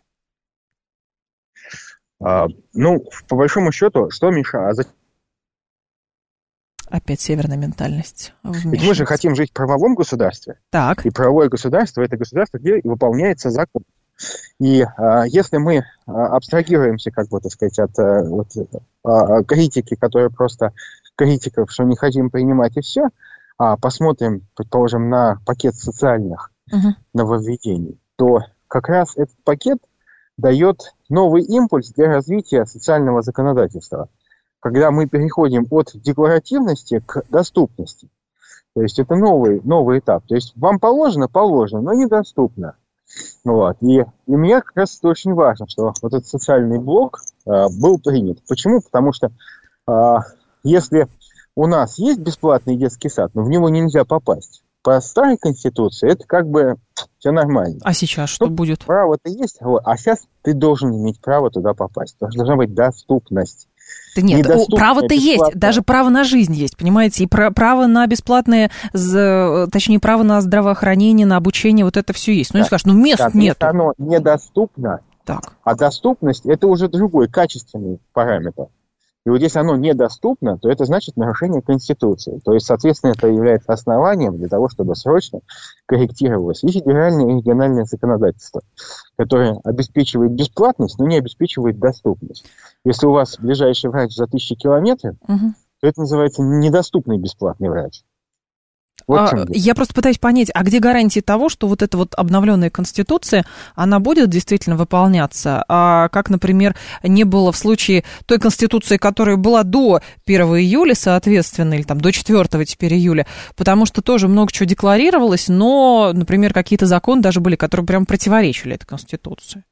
А, ну, по большому счету, что мешает? Опять северная ментальность. Ведь мы же хотим жить в правовом государстве. Так. И правовое государство – это государство, где выполняется закон. И а, если мы а, абстрагируемся, как бы, так сказать, от а, вот, а, критики, которая просто критиков, что не хотим принимать и все, а посмотрим, предположим, на пакет социальных uh-huh. нововведений, то как раз этот пакет дает новый импульс для развития социального законодательства, когда мы переходим от декларативности к доступности. То есть это новый, новый этап. То есть вам положено, положено, но недоступно. Вот. И, и мне как раз это очень важно, что вот этот социальный блок а, был принят. Почему? Потому что а, если у нас есть бесплатный детский сад, но в него нельзя попасть, по старой конституции это как бы все нормально. А сейчас что ну, будет? Право-то есть, вот, а сейчас ты должен иметь право туда попасть. Должна быть доступность. Да нет, право-то есть, даже право на жизнь есть, понимаете, и право на бесплатное, точнее, право на здравоохранение, на обучение, вот это все есть. Ну, не скажешь, ну, мест так, нет. Оно недоступно, так. А доступность – это уже другой, качественный параметр. И вот если оно недоступно, то это значит нарушение Конституции. То есть, соответственно, это является основанием для того, чтобы срочно корректировалось и федеральное, и региональное законодательство, которое обеспечивает бесплатность, но не обеспечивает доступность. Если у вас ближайший врач за тысячи километров, угу. то это называется недоступный бесплатный врач. Вот а, я просто пытаюсь понять, а где гарантии того, что вот эта вот обновленная Конституция, она будет действительно выполняться? А как, например, не было в случае той Конституции, которая была до первого июля, соответственно, или там до четвёртого теперь июля, потому что тоже много чего декларировалось, но, например, какие-то законы даже были, которые прям противоречили этой Конституции.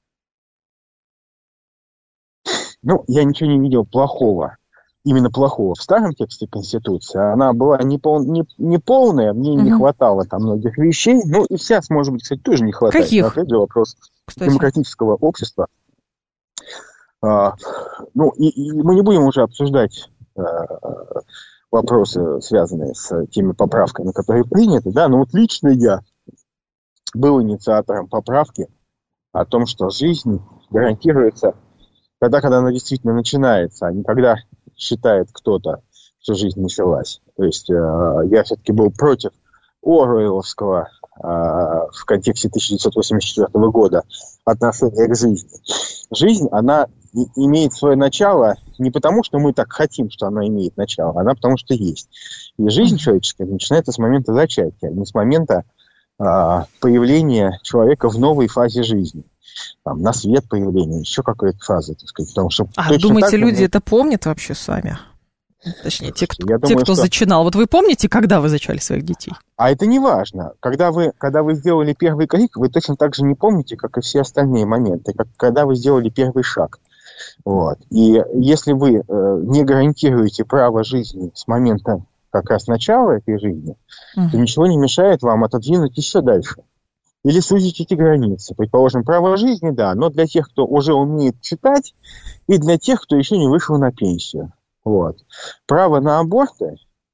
Ну, я ничего не видел плохого. Именно плохого в старом тексте Конституции. Она была не, пол, не, не полная, мне угу. не хватало там многих вещей. Ну, и сейчас, может быть, кстати, тоже не хватает. Каких? Опять же, вопрос кстати? демократического общества. А, ну, и, и мы не будем уже обсуждать а, вопросы, связанные с теми поправками, которые приняты. Да? Но вот лично я был инициатором поправки о том, что жизнь гарантируется тогда, когда она действительно начинается, а не когда считает кто-то, что жизнь началась. То есть э, я все-таки был против Оруэлловского э, в контексте тысяча девятьсот восемьдесят четвёртого года отношения к жизни. Жизнь, она и, имеет свое начало не потому, что мы так хотим, что она имеет начало, она потому, что есть. И жизнь человеческая начинается с момента зачатия, а не с момента э, появления человека в новой фазе жизни. Там, на свет появления, еще какая-то фраза, так сказать. Потому что а думаете, так, люди мы... это помнят вообще сами? Точнее, те, кто, те, думаю, кто что... зачинал. Вот вы помните, когда вы зачали своих детей? А это не важно. Когда вы, когда вы сделали первый крик, вы точно так же не помните, как и все остальные моменты, как когда вы сделали первый шаг. Вот. И если вы э, не гарантируете право жизни с момента как раз начала этой жизни, uh-huh. то ничего не мешает вам отодвинуть еще дальше. Или сузить эти границы. Предположим, право жизни, да, но для тех, кто уже умеет читать, и для тех, кто еще не вышел на пенсию. Вот. Право на аборты,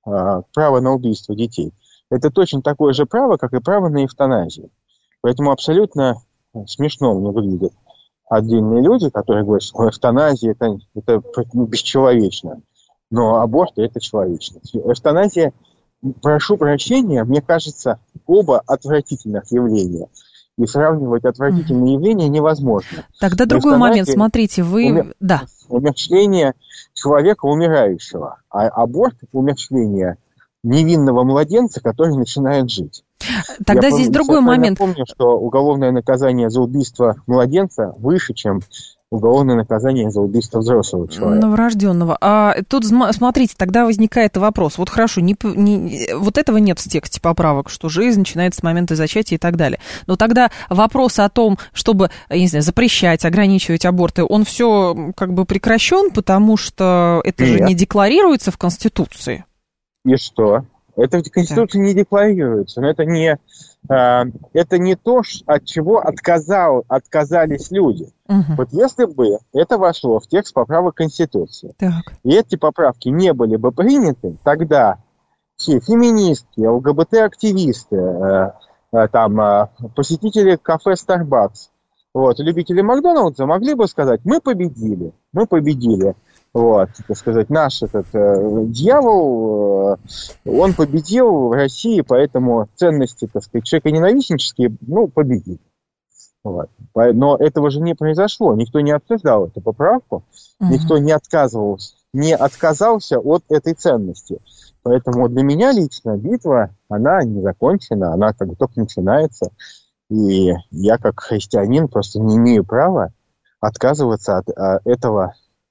право на убийство детей, это точно такое же право, как и право на эвтаназию. Поэтому абсолютно смешно мне выглядят отдельные люди, которые говорят, что эвтаназия это, это бесчеловечно, но аборты это человечно. Эвтаназия, прошу прощения, мне кажется, оба отвратительных явления. И сравнивать отвратительные mm-hmm. явления невозможно. Тогда но другой момент, смотрите, вы... Умер... Да. Умерщвление человека умирающего, а аборт – умерщвление невинного младенца, который начинает жить. Тогда я здесь помню, другой момент. Я помню, что уголовное наказание за убийство младенца выше, чем уголовное наказание за убийство взрослого человека. Новорожденного. А тут, смотрите, тогда возникает вопрос. Вот хорошо, не, не, вот этого нет в тексте поправок, что жизнь начинается с момента зачатия и так далее. Но тогда вопрос о том, чтобы, я не знаю, запрещать, ограничивать аборты, он все как бы прекращен, потому что это нет. же не декларируется в Конституции. И что? Это в Конституции так. не декларируется, но это не, а, это не то, от чего отказал, отказались люди. Угу. Вот если бы это вошло в текст поправок Конституции, так. и эти поправки не были бы приняты, тогда все феминистки, ЛГБТ-активисты, э, э, там, э, посетители кафе Starbucks, вот, любители Макдональдса могли бы сказать, мы победили, мы победили. Вот, так сказать, наш этот э, дьявол, э, он победил в России, поэтому ценности, так сказать, человеконенавистнические, ну, победили. Вот. Но этого же не произошло, никто не обсуждал эту поправку, uh-huh. никто не отказывался, не отказался от этой ценности. Поэтому для меня лично битва, она не закончена, она как бы только начинается. И я как христианин просто не имею права отказываться от а, этого,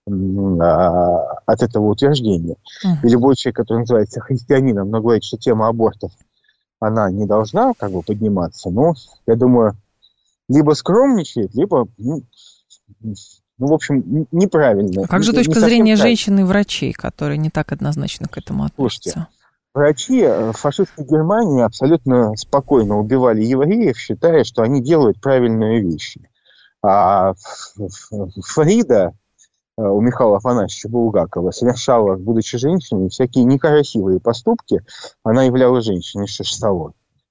а, от этого утверждения. Uh-huh. И любой человек, который называется христианином, но говорит, что тема абортов, она не должна как бы подниматься, но, я думаю, либо скромничает, либо, ну, ну в общем, неправильно. А как же не, точка не зрения правильно. женщин и врачей, которые не так однозначно к этому относятся? Слушайте, врачи в фашистской Германии абсолютно спокойно убивали евреев, считая, что они делают правильные вещи. А Фрида у Михаила Афанасьевича Булгакова совершала, будучи женщиной, всякие некрасивые поступки. Она являлась женщиной, что ж с того.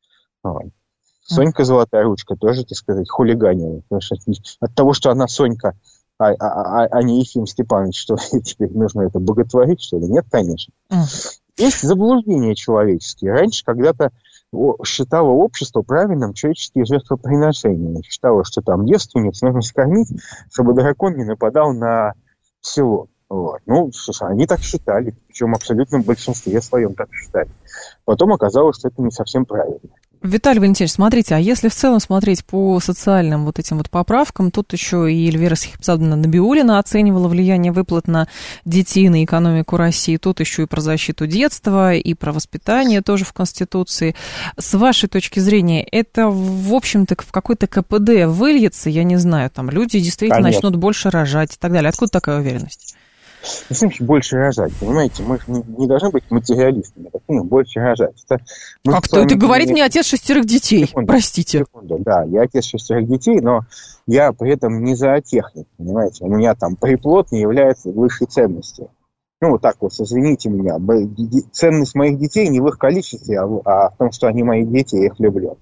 Сонька Золотая Ручка тоже, так сказать, хулиганила. Потому что от того, что она Сонька, а, а, а не Ефим Степанович, что теперь нужно это боготворить, что ли? Нет, конечно. Есть заблуждения человеческие. Раньше когда-то считало общество правильным человеческие жертвоприношения. Считало, что там девственниц нужно скормить, чтобы дракон не нападал на село. Вот. Ну, слушай, они так считали. Причем в абсолютном большинстве своем так считали. Потом оказалось, что это не совсем правильно. Виталий Валентинович, смотрите, а если в целом смотреть по социальным вот этим вот поправкам, тут еще и Эльвира Сахибзадовна Набиуллина оценивала влияние выплат на детей, на экономику России, тут еще и про защиту детства, и про воспитание тоже в Конституции. С вашей точки зрения, это, в общем-то, в какой-то ка пэ дэ выльется, я не знаю, там люди действительно Конечно. начнут больше рожать и так далее. Откуда такая уверенность? Не всем больше рожать, понимаете? Мы не, не должны быть материалистами, а больше рожать. Это, как то это говорит мне отец шестерых детей, секунду, простите. Секунду, да, я отец шестерых детей, но я при этом не зоотехник, понимаете? У меня там приплод не является высшей ценностью. Ну, вот так вот, извините меня. Ценность моих детей не в их количестве, а в, а в том, что они мои дети, я их люблю.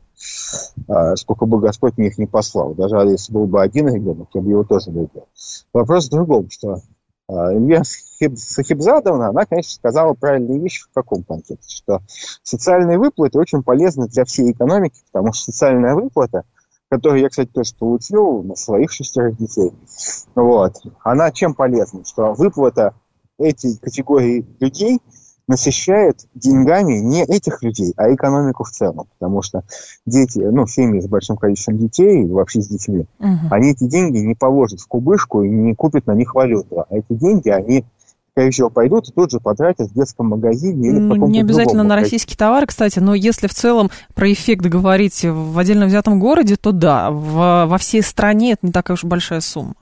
А, сколько бы Господь мне их не послал. Даже если был бы один ребенок, я бы его тоже любил. Вопрос в другом, что Эльвира Сахибзадовна, она, конечно, сказала правильные вещи в каком контексте, что социальные выплаты очень полезны для всей экономики, потому что социальная выплата, которую я, кстати, тоже получил на своих шестерых детей, вот, она чем полезна? Что выплата этой категории людей насыщает деньгами не этих людей, а экономику в целом. Потому что дети, ну, семьи с большим количеством детей, вообще с детьми, угу. они эти деньги не положат в кубышку и не купят на них валюту. А эти деньги, они, скорее всего, пойдут и тут же потратят в детском магазине или в каком-то Не обязательно другом на российский товар, кстати, но если в целом про эффект говорить в отдельно взятом городе, то да, в, во всей стране это не такая уж большая сумма.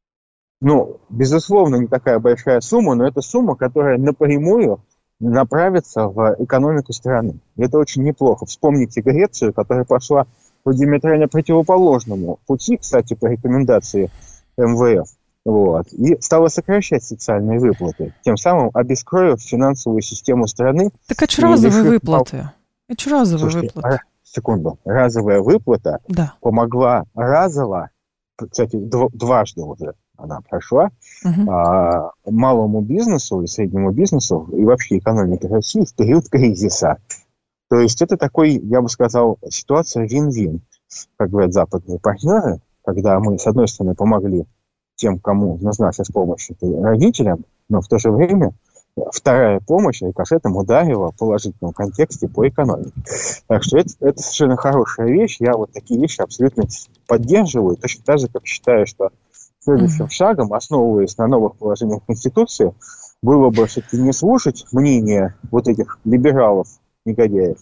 Ну, безусловно, не такая большая сумма, но это сумма, которая напрямую направиться в экономику страны. И это очень неплохо. Вспомните Грецию, которая пошла по диаметрально противоположному пути, кстати, по рекомендации эм вэ эф, вот, и стала сокращать социальные выплаты, тем самым обескровив финансовую систему страны. Так это же разовые выплаты. Это же разовые Слушайте, выплаты. Секунду. Разовая выплата да. помогла разово, кстати, дважды уже она прошла, uh-huh. а, малому бизнесу и среднему бизнесу и вообще экономике России в период кризиса. То есть это такой, я бы сказал, ситуация вин-вин, как говорят западные партнеры, когда мы, с одной стороны, помогли тем, кому нужна сейчас помощь, это родителям, но в то же время вторая помощь рикошетом ударила в положительном контексте по экономике. Так что это, это совершенно хорошая вещь. Я вот такие вещи абсолютно поддерживаю, точно так же, как считаю, что следующим mm-hmm. шагом, основываясь на новых положениях Конституции, было бы все-таки не слушать мнение вот этих либералов, негодяев,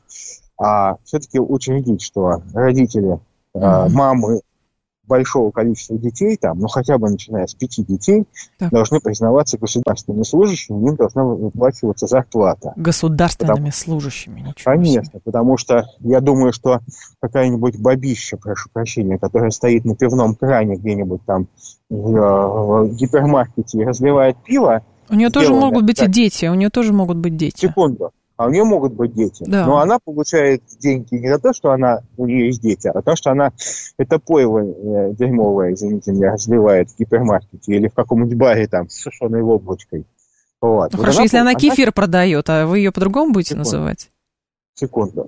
а все-таки учредить, что родители, mm-hmm. мамы большого количества детей, там, ну хотя бы начиная с пяти детей, так. должны признаваться государственными служащими, им должна выплачиваться зарплата. Государственными потому... служащими, ничего Конечно, себе. Потому что я думаю, что какая-нибудь бабища, прошу прощения, которая стоит на пивном кране где-нибудь там в, в гипермаркете и разливает пиво. У нее тоже могут быть и дети, у нее тоже могут быть дети. Секунду. А у нее могут быть дети. Да. Но она получает деньги не за то, что она, у нее есть дети, а за то, что она это пойло э, дерьмовое, извините меня, разливает в гипермаркете или в каком-нибудь баре там с сушеной водочкой. Вот. Ну вот хорошо, она, если она, она кефир она... продает, а вы ее по-другому будете Секунду. называть? Секунду.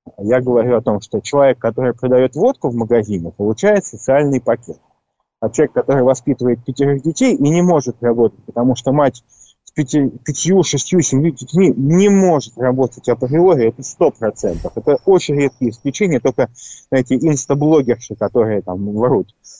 Я говорю о том, что человек, который продает водку в магазине, получает социальный пакет. А человек, который воспитывает пятерых детей и не может работать, потому что мать Пяти, пятью, шестью, семью детьми не может работать априори, это сто процентов. Это очень редкие исключения, только эти инстаблогерши, которые там воруют.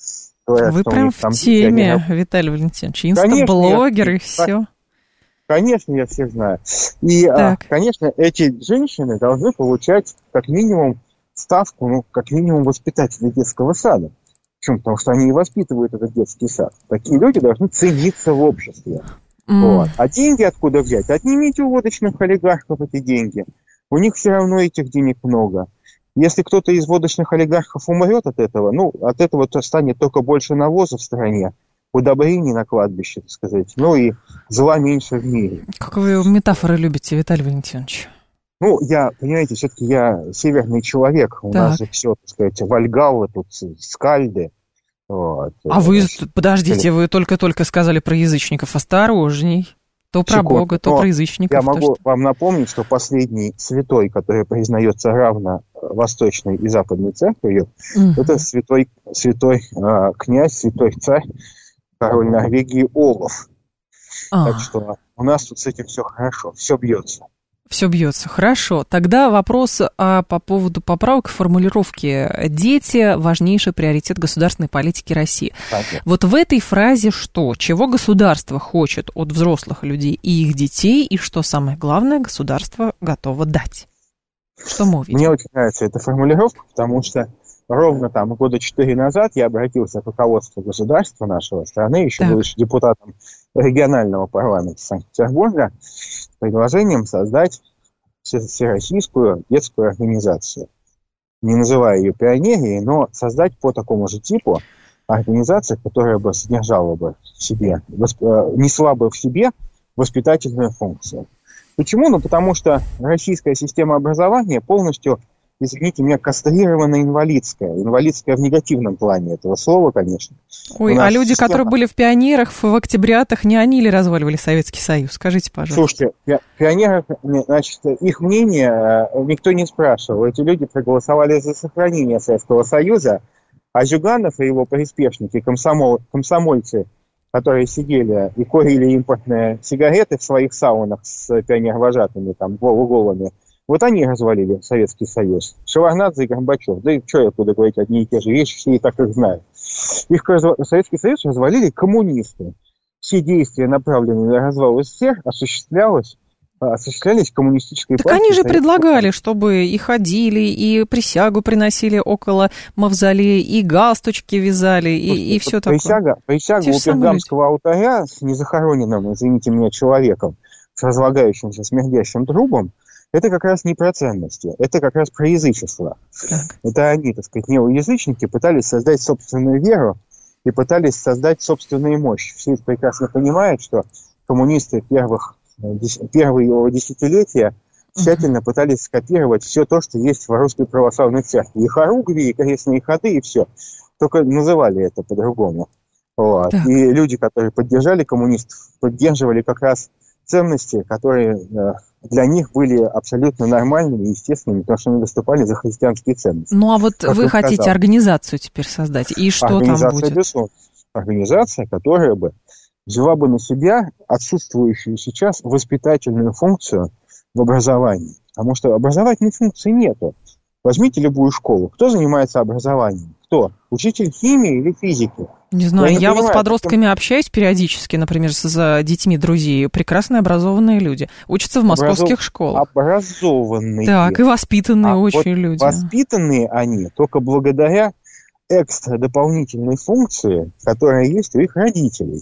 говорят, вы что прям у них в там... теме, они... Виталий Валентинович, инстаблогер и все. Конечно, я всех знаю. И, а, конечно, эти женщины должны получать как минимум ставку, ну, как минимум воспитателей детского сада. Почему? Потому что они и воспитывают этот детский сад. Такие люди должны цениться в обществе. Mm. Вот. А деньги откуда взять? Отнимите у водочных олигархов эти деньги. У них все равно этих денег много. Если кто-то из водочных олигархов умрет от этого, ну, от этого то станет только больше навоза в стране, удобрений на кладбище, так сказать, ну и зла меньше в мире. Как вы метафоры любите, Виталий Валентинович? Ну, я, понимаете, все-таки я северный человек. У так. нас же все, так сказать, вальгаллы, тут скальды. Вот. А вы, подождите, вы только-только сказали про язычников. Осторожней. То про Секунд. Бога, то Но про язычников. Я могу то, что... вам напомнить, что последний святой, который признается равно Восточной и Западной церковью, угу. это святой, святой э, князь, святой царь, король Норвегии Олаф. А. Так что у нас тут с этим все хорошо, все бьется. Все бьется. Хорошо. Тогда вопрос а, по поводу поправок формулировки. Дети – важнейший приоритет государственной политики России. Понятно. Вот в этой фразе что? Чего государство хочет от взрослых людей и их детей, и что самое главное, государство готово дать? Что мы увидим? Мне очень нравится эта формулировка, потому что ровно там года четыре назад я обратился к руководству государства нашего страны, еще так. был еще депутатом регионального парламента Санкт-Петербурга, с предложением создать всероссийскую детскую организацию. Не называя ее пионерией, но создать по такому же типу организацию, которая бы содержала бы в себе, несла бы в себе воспитательную функцию. Почему? Ну, потому что российская система образования полностью, извините меня, кастрированно инвалидская. Инвалидская в негативном плане этого слова, конечно. Ой, а люди, система... которые были в пионерах, в октябрятах, не они ли разваливали Советский Союз? Скажите, пожалуйста. Слушайте, пи- пионеры, значит, их мнение никто не спрашивал. Эти люди проголосовали за сохранение Советского Союза, а Зюганов и его приспешники, комсомол, комсомольцы, которые сидели и курили импортные сигареты в своих саунах с пионервожатыми, там, голыми, вот они развалили Советский Союз. Шеварднадзе и Горбачев. Да и что я буду говорить, одни и те же вещи, все и так их знают. Их Советский Союз развалили коммунисты. Все действия, направленные на развал СССР, осуществлялось, осуществлялись коммунистической так партией. Так они же предлагали, чтобы и ходили, и присягу приносили около мавзолея, и галстучки вязали, и, Слушайте, и все присяга, такое. Присяга у пергамского алтаря с незахороненным, извините меня, человеком, с разлагающимся смердящим трубом, это как раз не про ценности, это как раз про язычество. Так. Это они, так сказать, неоязычники пытались создать собственную веру и пытались создать собственную мощь. Все это прекрасно понимают, что коммунисты первых, первые его десятилетия тщательно uh-huh. пытались скопировать все то, что есть в русской православной церкви. И хоругви, и крестные ходы, и все. Только называли это по-другому. Вот. И люди, которые поддержали коммунистов, поддерживали как раз ценности, которые для них были абсолютно нормальными и естественными, потому что они выступали за христианские ценности. Ну, а вот как вы хотите сказал. Организацию теперь создать, и что Организация, там будет? Безусловно. Организация, которая бы взяла бы на себя отсутствующую сейчас воспитательную функцию в образовании. Потому что образовательной функции нету. Возьмите любую школу. Кто занимается образованием? Кто? Учитель химии или физики? Не знаю, я, не я понимаю, вот с подростками что... общаюсь периодически, например, с детьми друзей. Прекрасные образованные люди. Учатся в московских Образов... школах. Образованные. Так, и воспитанные а очень вот люди. Воспитанные они только благодаря экстра дополнительной функции, которая есть у их родителей.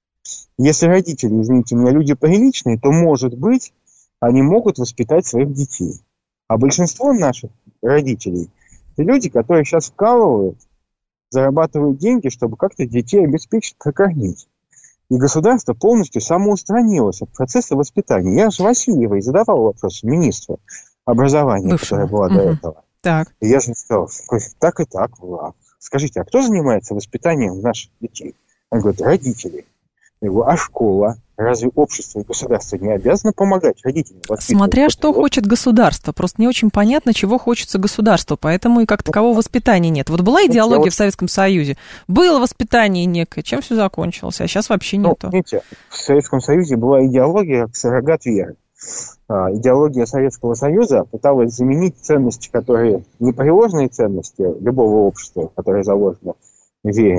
Если родители, извините меня, люди приличные, то, может быть, они могут воспитать своих детей. А большинство наших родителей – это люди, которые сейчас вкалывают, зарабатывают деньги, чтобы как-то детей обеспечить, прокормить. И государство полностью самоустранилось от процесса воспитания. Я же Васильевой задавал вопрос министру образования, Бывшего. которая была угу. до этого. Так. И я же сказал, так и так. Скажите, а кто занимается воспитанием наших детей? Он говорит, родители. Я говорю, а школа? Разве общество и государство не обязаны помогать родителям воспитывать? Смотря что хочет государство. Просто не очень понятно, чего хочется государству. Поэтому и как такового воспитания нет. Вот была идеология вот... в Советском Союзе. Было воспитание некое. Чем все закончилось? А сейчас вообще ну, нету. Видите, в Советском Союзе была идеология суррогат веры. А, идеология Советского Союза пыталась заменить ценности, которые непреложные ценности любого общества, которые заложены в вере.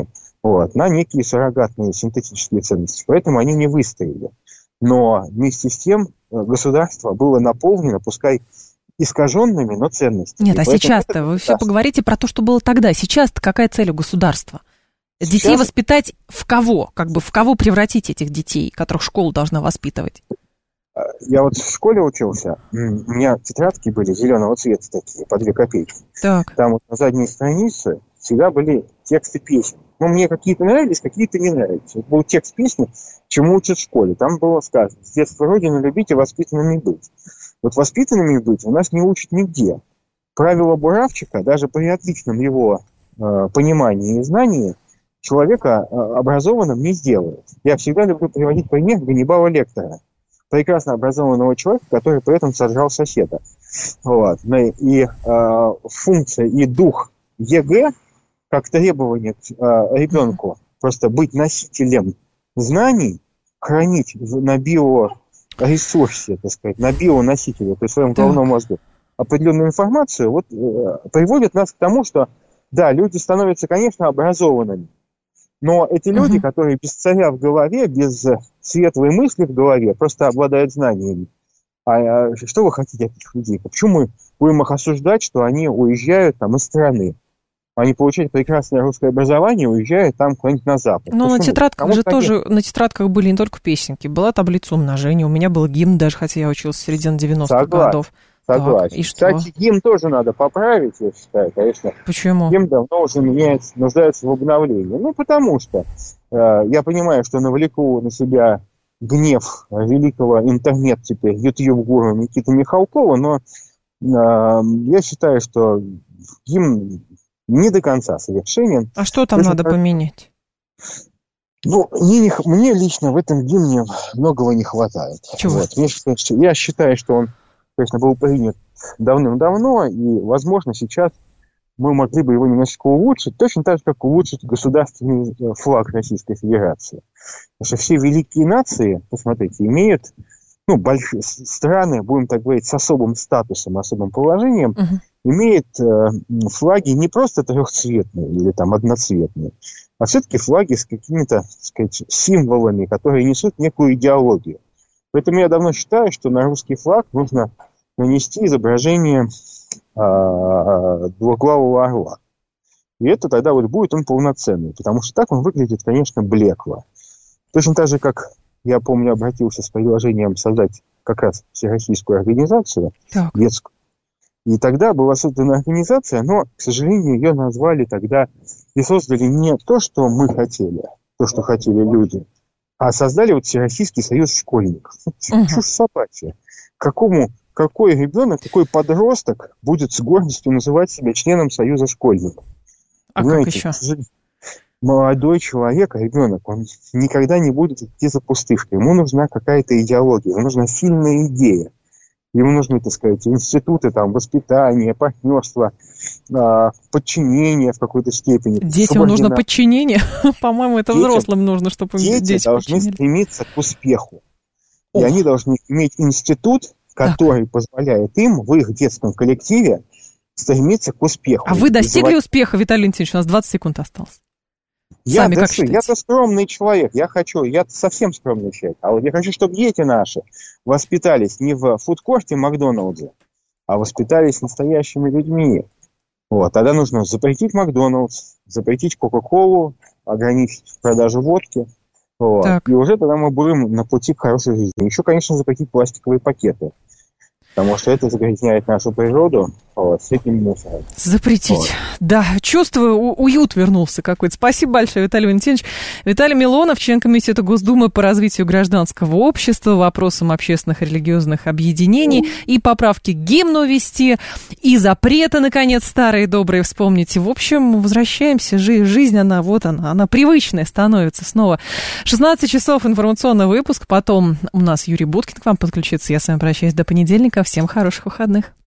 вот, на некие суррогатные синтетические ценности. Поэтому они не выстояли. Но вместе с тем государство было наполнено, пускай искаженными, но ценностями. Нет, а сейчас-то вы все поговорите про то, что было тогда. Сейчас-то какая цель у государства? Детей сейчас... воспитать в кого? Как бы в кого превратить этих детей, которых школа должна воспитывать? Я вот в школе учился, у меня тетрадки были зеленого цвета такие, по две копейки. Так. Там вот на задней странице всегда были тексты песен. Ну, мне какие-то нравились, какие-то не нравились. Вот был текст песни «Чему учат в школе». Там было сказано: «С детства Родину любить и воспитанными быть». Вот воспитанными быть у нас не учат нигде. Правило буравчика, даже при отличном его э, понимании и знании, человека э, образованным не сделает. Я всегда люблю приводить пример Ганнибала Лектора, прекрасно образованного человека, который при этом сожрал соседа. Вот. И э, функция и дух ЕГЭ, как требование к э, ребенку просто быть носителем знаний, хранить на биоресурсе, так сказать, на бионосителе, то есть в своем головном мозгу, определенную информацию, вот, э, приводит нас к тому, что, да, люди становятся, конечно, образованными, но эти люди, uh-huh. которые без царя в голове, без светлой мысли в голове, просто обладают знаниями. А, а что вы хотите от этих людей? Почему мы будем их осуждать, что они уезжают там из страны? Они получают прекрасное русское образование, уезжают там куда-нибудь на Запад. Но Почему? на тетрадках Потому же что тоже, они... на тетрадках были не только песенки, была таблица умножения, у меня был гимн даже, хотя я учился в середине девяностых Согласен. годов. Согласен. Так, и Кстати, что? гимн тоже надо поправить, я считаю, конечно. Почему? Гимн давно уже меняется, нуждается в обновлении. Ну, потому что э, я понимаю, что навлеку на себя гнев великого интернет теперь, YouTube-гуру Никиты Михалкова, но э, я считаю, что гимн не до конца совершенен. А что там надо как... поменять? Ну, мне, мне лично в этом гимне многого не хватает. Чего? Вот. Я считаю, что он, конечно, был принят давным-давно, и, возможно, сейчас мы могли бы его немножечко улучшить, точно так же, как улучшить государственный флаг Российской Федерации. Потому что все великие нации, посмотрите, имеют, ну, большие страны, будем так говорить, с особым статусом, особым положением, uh-huh. имеют э, флаги не просто трехцветные или там одноцветные, а все-таки флаги с какими-то, так сказать, символами, которые несут некую идеологию. Поэтому я давно считаю, что на русский флаг нужно нанести изображение э, двуглавого орла. И это тогда вот будет он полноценный, потому что так он выглядит, конечно, блекло. Точно так же, как я помню, обратился с предложением создать как раз всероссийскую организацию, так. детскую. И тогда была создана организация, но, к сожалению, ее назвали тогда и создали не то, что мы хотели, то, что хотели люди, а создали вот Всероссийский союз школьников. Uh-huh. Чушь собачья. Какому, какой ребенок, какой подросток будет с гордостью называть себя членом союза школьников? А Понимаете, как еще? Молодой человек, ребенок, он никогда не будет идти за пустышкой. Ему нужна какая-то идеология, ему нужна сильная идея. Ему нужны, так сказать, институты там, воспитания, партнерства, подчинения в какой-то степени. Детям нужно подчинение? По-моему, это детям, взрослым нужно, чтобы дети дети должны подчинили. стремиться к успеху. Ох. И они должны иметь институт, который так. позволяет им в их детском коллективе стремиться к успеху. А вы достигли Называть... успеха, Виталий Валентинович? У нас двадцать секунд осталось. Я, Сами да, как считаете? Я-то скромный человек, я хочу, я совсем скромный человек, а вот я хочу, чтобы дети наши воспитались не в фудкорте Макдональдса, а воспитались настоящими людьми. Вот, тогда нужно запретить Макдональдс, запретить Кока-Колу, ограничить продажу водки, вот, и уже тогда мы будем на пути к хорошей жизни. Еще, конечно, запретить пластиковые пакеты, потому что это загрязняет нашу природу. Вот, с этим мусором. Запретить. Вот. Да, чувствую, у- уют вернулся какой-то. Спасибо большое, Виталий Валентинович. Виталий Милонов, член комитета Госдумы по развитию гражданского общества, вопросам общественных и религиозных объединений, mm. и поправки к гимну вести, и запреты, наконец, старые добрые вспомните. В общем, возвращаемся. Жи- жизнь, она вот она, она привычная становится снова. шестнадцать часов информационный выпуск, потом у нас Юрий Буткин к вам подключится. Я с вами прощаюсь до понедельника. Всем хороших выходных.